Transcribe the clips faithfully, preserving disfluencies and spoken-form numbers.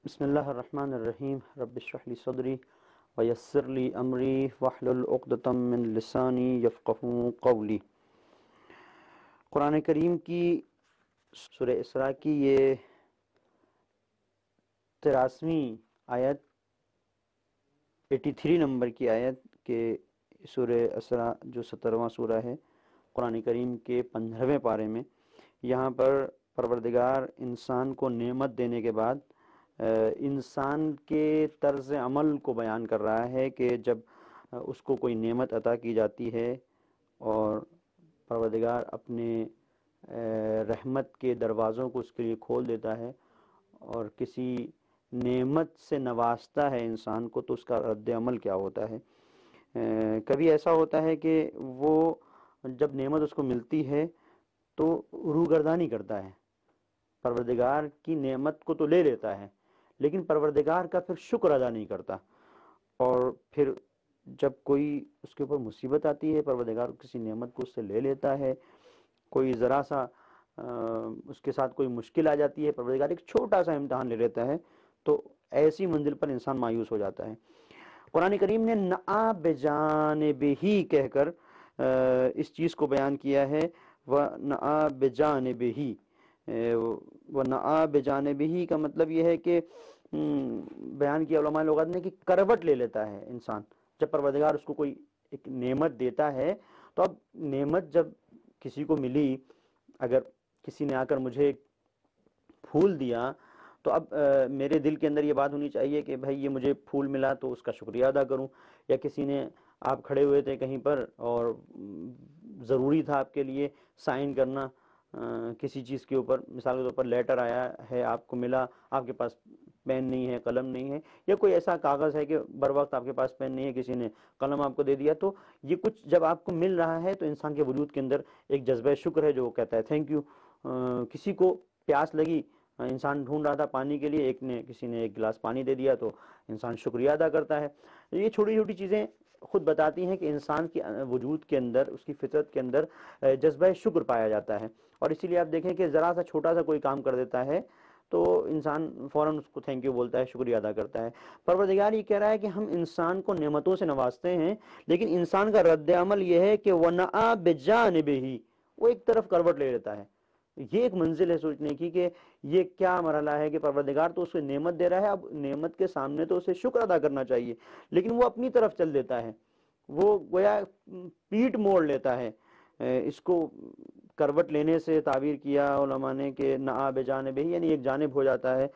بسم اللہ الرحمن الرحیم رب اشرح لی صدری ویسر لی امری واحلل عقدۃ من لسانی یفقہوا قولی۔ قرآن کریم کی سورہ اسراء کی یہ تراسویں آیت ایٹی تھری نمبر کی آیت کہ سورہ اسراء جو سترواں سورہ ہے قرآن کریم کے پندرہویں پارے میں، یہاں پر پروردگار انسان کو نعمت دینے کے بعد انسان کے طرز عمل کو بیان کر رہا ہے کہ جب اس کو کوئی نعمت عطا کی جاتی ہے اور پروردگار اپنے رحمت کے دروازوں کو اس کے لیے کھول دیتا ہے اور کسی نعمت سے نوازتا ہے انسان کو، تو اس کا رد عمل کیا ہوتا ہے۔ کبھی ایسا ہوتا ہے کہ وہ جب نعمت اس کو ملتی ہے تو روگردانی کرتا ہے، پروردگار کی نعمت کو تو لے لیتا ہے لیکن پروردگار کا پھر شکر ادا نہیں کرتا، اور پھر جب کوئی اس کے اوپر مصیبت آتی ہے، پروردگار کسی نعمت کو اس سے لے لیتا ہے، کوئی ذرا سا اس کے ساتھ کوئی مشکل آ جاتی ہے، پروردگار ایک چھوٹا سا امتحان لے لیتا ہے، تو ایسی منزل پر انسان مایوس ہو جاتا ہے۔ قرآن کریم نے نعا بجانبہ کہہ کر اس چیز کو بیان کیا ہے، وَنَعَا بِجَانِبِهِ۔ وَنَعَا بِجَانِبِهِ کا مطلب یہ ہے کہ بیان کیا علماء لغت نے کہ کروٹ لے لیتا ہے انسان جب پروردگار اس کو کوئی ایک نعمت دیتا ہے۔ تو اب نعمت جب کسی کو ملی، اگر کسی نے آ کر مجھے پھول دیا تو اب میرے دل کے اندر یہ بات ہونی چاہیے کہ بھائی یہ مجھے پھول ملا تو اس کا شکریہ ادا کروں، یا کسی نے آپ کھڑے ہوئے تھے کہیں پر اور ضروری تھا آپ کے لیے سائن کرنا کسی چیز کے اوپر، مثال کے طور پر لیٹر آیا ہے آپ کو ملا، آپ کے پاس پین نہیں ہے، قلم نہیں ہے، یا کوئی ایسا کاغذ ہے کہ بر وقت آپ کے پاس پین نہیں ہے، کسی نے قلم آپ کو دے دیا، تو یہ کچھ جب آپ کو مل رہا ہے تو انسان کے وجود کے اندر ایک جذبہ شکر ہے جو وہ کہتا ہے تھینک یو۔ کسی کو پیاس لگی، انسان ڈھونڈ رہا تھا پانی کے لیے، ایک نے کسی نے ایک گلاس پانی دے دیا تو انسان شکریہ ادا کرتا ہے۔ یہ چھوٹی چھوٹی چیزیں خود بتاتی ہیں کہ انسان کے وجود کے اندر، اس کی فطرت کے اندر جذبہ شکر پایا جاتا ہے، اور اسی لیے آپ دیکھیں کہ ذرا سا چھوٹا سا کوئی کام کر دیتا ہے تو انسان فوراً اس کو تھینک یو بولتا ہے، شکریہ ادا کرتا ہے۔ پروردگار یہ کہہ رہا ہے کہ ہم انسان کو نعمتوں سے نوازتے ہیں، لیکن انسان کا رد عمل یہ ہے کہ وَنَعَا بِجَانِبِهِ، وہ ایک طرف کروٹ لے لیتا ہے۔ یہ ایک منزل ہے سوچنے کی کہ یہ کیا مرحلہ ہے کہ پروردگار تو اسے نعمت دے رہا ہے، اب نعمت کے سامنے تو اسے شکر ادا کرنا چاہیے، لیکن وہ اپنی طرف چل دیتا ہے، وہ گویا پیٹ موڑ لیتا ہے۔ اس کو کروٹ لینے سے تعبیر کیا علماء نے کہ نعا بجانبہ، یعنی ایک جانب ہو جاتا ہے۔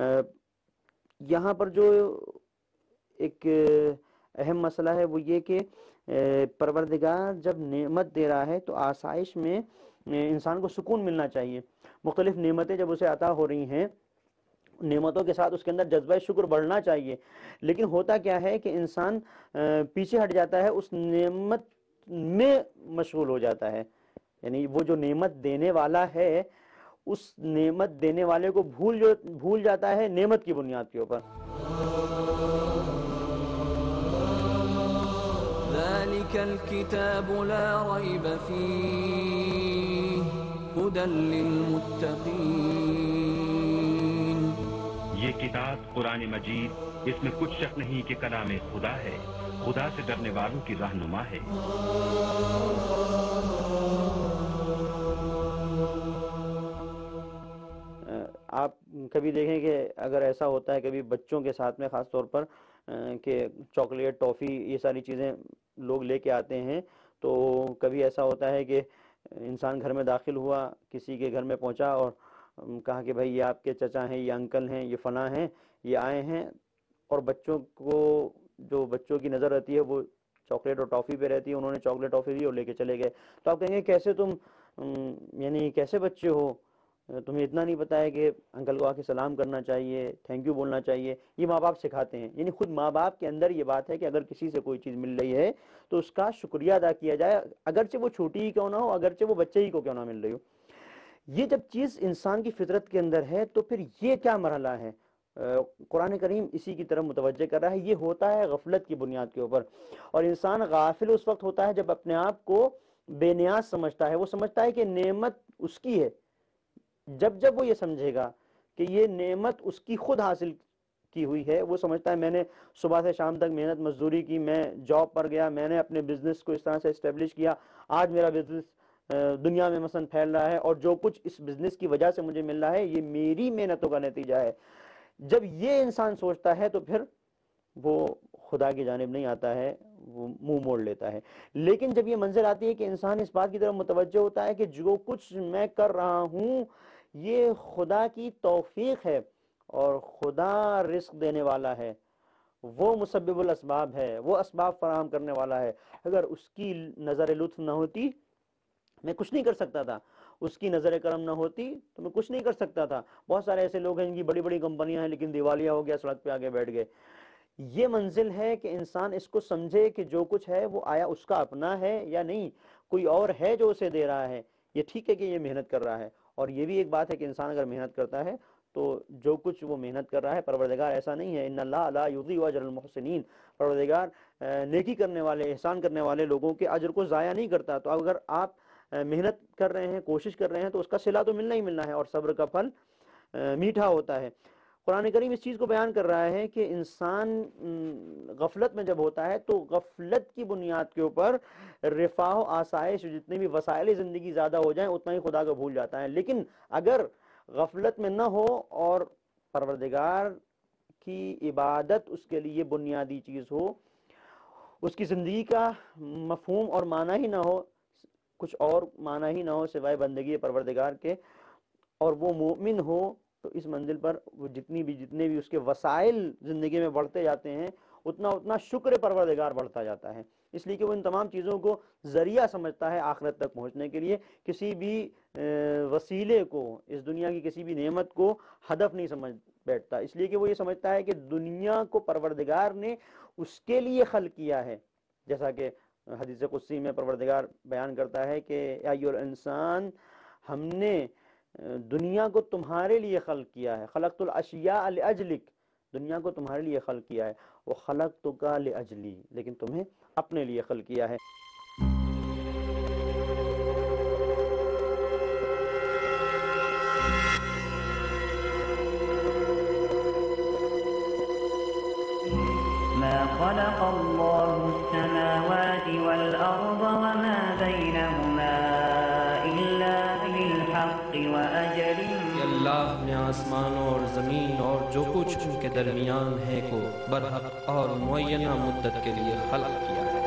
یہاں پر جو ایک اہم مسئلہ ہے وہ یہ کہ پروردگار جب نعمت دے رہا ہے تو آسائش میں انسان کو سکون ملنا چاہیے۔ مختلف نعمتیں جب اسے عطا ہو رہی ہیں، نعمتوں کے ساتھ اس کے اندر جذبہ شکر بڑھنا چاہیے، لیکن ہوتا کیا ہے کہ انسان پیچھے ہٹ جاتا ہے، اس نعمت میں مشغول ہو جاتا ہے، یعنی وہ جو نعمت دینے والا ہے اس نعمت دینے والے کو بھول جو بھول جاتا ہے نعمت کی بنیاد کے اوپر۔ ذلك الكتاب لا ريب فيه هدى للمتقين۔ یہ کتاب قرآن مجید، اس میں کچھ شک نہیں کہ کلام خدا ہے، خدا سے ڈرنے والوں کی رہنما ہے۔ آپ کبھی دیکھیں کہ اگر ایسا ہوتا ہے کبھی بچوں کے ساتھ میں، خاص طور پر کہ چاکلیٹ، ٹافی، یہ ساری چیزیں لوگ لے کے آتے ہیں، تو کبھی ایسا ہوتا ہے کہ انسان گھر میں داخل ہوا، کسی کے گھر میں پہنچا اور کہا کہ بھائی یہ آپ کے چچا ہیں، یہ انکل ہیں، یہ فلاں ہیں، یہ آئے ہیں، اور بچوں کو جو بچوں کی نظر رہتی ہے وہ چاکلیٹ اور ٹافی پہ رہتی ہے، انہوں نے چاکلیٹ ٹافی دی اور لے کے چلے گئے۔ تو آپ کہیں گے کیسے تم یعنی کیسے بچے ہو، تمہیں اتنا نہیں پتا ہے کہ انکل کو آ کے سلام کرنا چاہیے، تھینک یو بولنا چاہیے۔ یہ ماں باپ سکھاتے ہیں، یعنی خود ماں باپ کے اندر یہ بات ہے کہ اگر کسی سے کوئی چیز مل رہی ہے تو اس کا شکریہ ادا کیا جائے، اگرچہ وہ چھوٹی ہی کیوں نہ ہو، اگرچہ وہ بچے ہی کو کیوں نہ مل رہی ہو۔ یہ جب چیز انسان کی فطرت کے اندر ہے تو پھر یہ کیا مرحلہ ہے؟ قرآن کریم اسی کی طرف متوجہ کر رہا ہے۔ یہ ہوتا ہے غفلت کی بنیاد کے اوپر، اور انسان غافل اس وقت ہوتا ہے جب اپنے آپ کو بے نیاز سمجھتا ہے، وہ سمجھتا ہے کہ نعمت اس کی ہے۔ جب جب وہ یہ سمجھے گا کہ یہ نعمت اس کی خود حاصل کی ہوئی ہے، وہ سمجھتا ہے میں نے صبح سے شام تک محنت مزدوری کی، میں جاب پر گیا، میں نے اپنے بزنس کو اس طرح سے اسٹیبلش کیا، آج میرا بزنس دنیا میں مثلا پھیل رہا ہے، اور جو کچھ اس بزنس کی وجہ سے مجھے مل رہا ہے یہ میری محنتوں کا نتیجہ ہے۔ جب یہ انسان سوچتا ہے تو پھر وہ خدا کی جانب نہیں آتا ہے، وہ منہ موڑ لیتا ہے۔ لیکن جب یہ منزل آتی ہے کہ انسان اس بات کی طرف متوجہ ہوتا ہے کہ جو کچھ میں کر رہا ہوں یہ خدا کی توفیق ہے، اور خدا رزق دینے والا ہے، وہ مسبب الاسباب ہے، وہ اسباب فراہم کرنے والا ہے، اگر اس کی نظر لطف نہ ہوتی میں کچھ نہیں کر سکتا تھا، اس کی نظر کرم نہ ہوتی تو میں کچھ نہیں کر سکتا تھا۔ بہت سارے ایسے لوگ ہیں جن کی بڑی بڑی کمپنیاں ہیں لیکن دیوالیہ ہو گیا، سڑک پہ آگے بیٹھ گئے۔ یہ منزل ہے کہ انسان اس کو سمجھے کہ جو کچھ ہے وہ آیا اس کا اپنا ہے یا نہیں، کوئی اور ہے جو اسے دے رہا ہے۔ یہ ٹھیک ہے کہ یہ محنت کر رہا ہے، اور یہ بھی ایک بات ہے کہ انسان اگر محنت کرتا ہے تو جو کچھ وہ محنت کر رہا ہے، پروردگار ایسا نہیں ہے، ان اللہ لا یضیع اجر المحسنین، پروردگار نیکی کرنے والے، احسان کرنے والے لوگوں کے اجر کو ضائع نہیں کرتا۔ تو اگر آپ محنت کر رہے ہیں، کوشش کر رہے ہیں، تو اس کا صلہ تو ملنا ہی ملنا ہے، اور صبر کا پھل میٹھا ہوتا ہے۔ قرآن کریم اس چیز کو بیان کر رہا ہے کہ انسان غفلت میں جب ہوتا ہے تو غفلت کی بنیاد کے اوپر رفاہ و آسائش، جتنے بھی وسائل زندگی زیادہ ہو جائیں اتنا ہی خدا کو بھول جاتا ہے۔ لیکن اگر غفلت میں نہ ہو اور پروردگار کی عبادت اس کے لیے بنیادی چیز ہو، اس کی زندگی کا مفہوم اور معنی ہی نہ ہو، کچھ اور معنی ہی نہ ہو سوائے بندگی پروردگار کے، اور وہ مومن ہو، تو اس منزل پر وہ جتنی بھی جتنے بھی اس کے وسائل زندگی میں بڑھتے جاتے ہیں اتنا اتنا شکر پروردگار بڑھتا جاتا ہے، اس لیے کہ وہ ان تمام چیزوں کو ذریعہ سمجھتا ہے آخرت تک پہنچنے کے لیے، کسی بھی وسیلے کو، اس دنیا کی کسی بھی نعمت کو ہدف نہیں سمجھ بیٹھتا، اس لیے کہ وہ یہ سمجھتا ہے کہ دنیا کو پروردگار نے اس کے لیے خلق کیا ہے، جیسا کہ حدیث قدسی میں پروردگار بیان کرتا ہے کہ یا ایھا الانسان، ہم نے دنیا کو تمہارے لیے خلق کیا ہے، خلقت الاشیاء لاجلک، دنیا کو تمہارے لیے خلق کیا ہے، وخلقتک لاجلی، لیکن تمہیں اپنے لیے خلق کیا ہے۔ ما خلق الله السماوات والأرض وما بينهما إلا بالحق وأجل کہ اللہ نے آسمانوں اور زمین اور جو کچھ ان کے درمیان ہے کو برحق اور معینہ مدت کے لیے خلق کیا ہے۔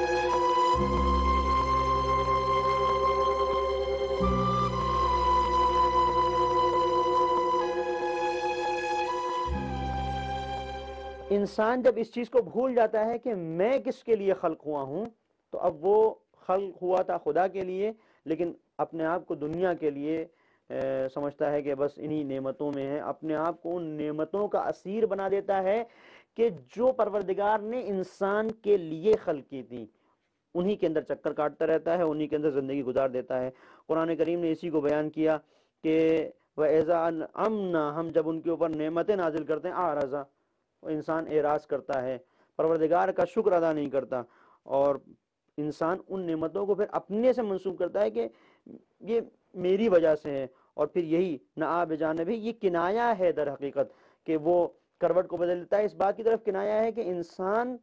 انسان جب اس چیز کو بھول جاتا ہے کہ میں کس کے لیے خلق ہوا ہوں، تو اب وہ خلق ہوا تھا خدا کے لیے، لیکن اپنے آپ کو دنیا کے لیے سمجھتا ہے کہ بس انہی نعمتوں میں ہے، اپنے آپ کو ان نعمتوں کا اسیر بنا دیتا ہے کہ جو پروردگار نے انسان کے لیے خلق کی تھی، انہی کے اندر چکر کاٹتا رہتا ہے، انہی کے اندر زندگی گزار دیتا ہے۔ قرآن کریم نے اسی کو بیان کیا کہ وَإِذَا أَنْعَمْنَا، ہم جب ان کے اوپر نعمتیں نازل کرتے ہیں، آرزا، انسان اعراض کرتا ہے، پروردگار کا شکر ادا نہیں کرتا، اور انسان ان نعمتوں کو پھر اپنے سے منسوب کرتا ہے کہ یہ میری وجہ سے ہے، اور پھر یہی نآ بجانب ہی، یہ کنایہ ہے در حقیقت کہ وہ کروٹ کو بدل دیتا ہے، اس بات کی طرف کنایہ ہے کہ انسان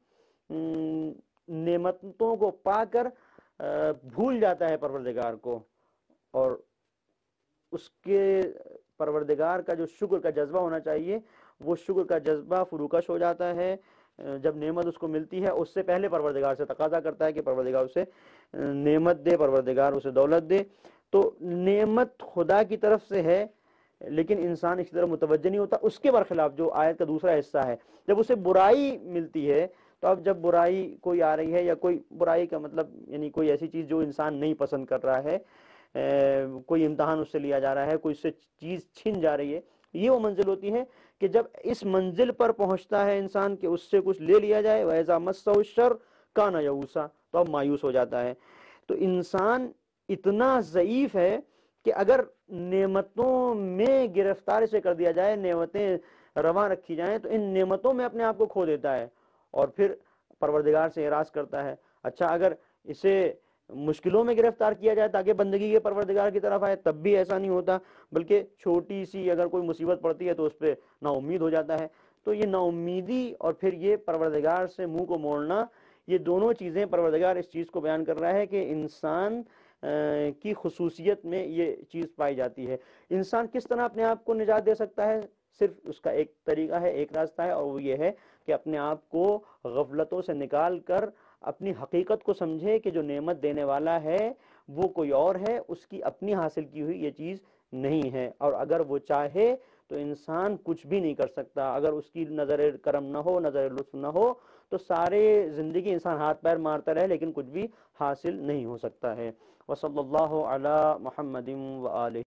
نعمتوں کو پا کر بھول جاتا ہے پروردگار کو، اور اس کے پروردگار کا جو شکر کا جذبہ ہونا چاہیے وہ شکر کا جذبہ فروکش ہو جاتا ہے۔ جب نعمت اس کو ملتی ہے اس سے پہلے پروردگار سے تقاضا کرتا ہے کہ پروردگار اسے نعمت دے، پروردگار اسے دولت دے۔ تو نعمت خدا کی طرف سے ہے، لیکن انسان اس کی طرف متوجہ نہیں ہوتا۔ اس کے برخلاف جو آیت کا دوسرا حصہ ہے، جب اسے برائی ملتی ہے، تو اب جب برائی کوئی آ رہی ہے، یا کوئی برائی کا مطلب یعنی کوئی ایسی چیز جو انسان نہیں پسند کر رہا ہے، کوئی امتحان اس سے لیا جا رہا ہے، کوئی اس سے چیز چھن جا رہی ہے، یہ وہ منزل ہوتی ہے کہ جب اس منزل پر پہنچتا ہے انسان کہ اس سے کچھ لے لیا جائے، وَإِذَا مَسَّهُ الشَّرُّ كَانَ يَئُوسًا، تو اب مایوس ہو جاتا ہے۔ تو انسان اتنا ضعیف ہے کہ اگر نعمتوں میں گرفتار سے کر دیا جائے، نعمتیں رواں رکھی جائیں، تو ان نعمتوں میں اپنے آپ کو کھو دیتا ہے، اور پھر پروردگار سے اعراض کرتا ہے۔ اچھا، اگر اسے مشکلوں میں گرفتار کیا جائے تاکہ بندگی کے پروردگار کی طرف آئے، تب بھی ایسا نہیں ہوتا، بلکہ چھوٹی سی اگر کوئی مصیبت پڑتی ہے تو اس پہ نا امید ہو جاتا ہے۔ تو یہ نا امیدی اور پھر یہ پروردگار سے منہ کو موڑنا، یہ دونوں چیزیں پروردگار اس چیز کو بیان کر رہا ہے کہ انسان کی خصوصیت میں یہ چیز پائی جاتی ہے۔ انسان کس طرح اپنے آپ کو نجات دے سکتا ہے؟ صرف اس کا ایک طریقہ ہے، ایک راستہ ہے، اور وہ یہ ہے کہ اپنے آپ کو غفلتوں سے نکال کر اپنی حقیقت کو سمجھے کہ جو نعمت دینے والا ہے وہ کوئی اور ہے، اس کی اپنی حاصل کی ہوئی یہ چیز نہیں ہے، اور اگر وہ چاہے تو انسان کچھ بھی نہیں کر سکتا۔ اگر اس کی نظر کرم نہ ہو، نظر لطف نہ ہو، تو سارے زندگی انسان ہاتھ پیر مارتا رہے لیکن کچھ بھی حاصل نہیں ہو سکتا ہے۔ وصلی اللہ علی محمد و آلہ